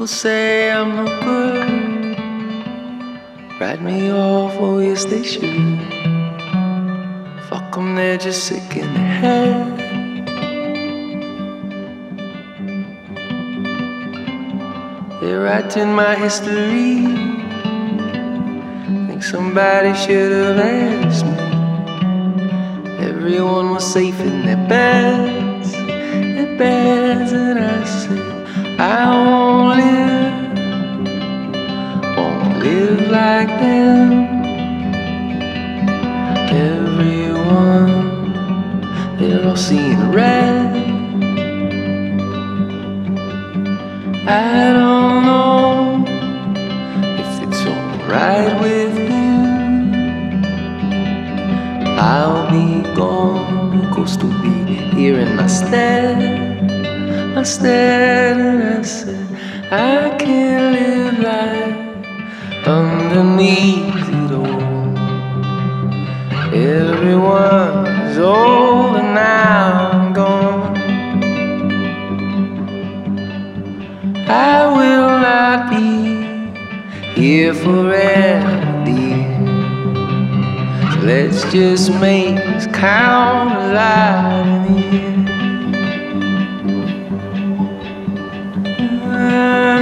People say I'm no good. Write me off, oh yes they should. Fuck 'em, they're just sick in the head. They're writing my history. Think somebody should have asked me. Everyone was safe in their beds, and I said, I won't live like them. Everyone, they're all seeing red. I don't know if it's alright with you. I'll be gone, ghost will be here in my stead, and I said, I can't live life underneath it all. Everyone's old and now I'm gone. I will not be here forever, dear. So let's just make this count alive in here.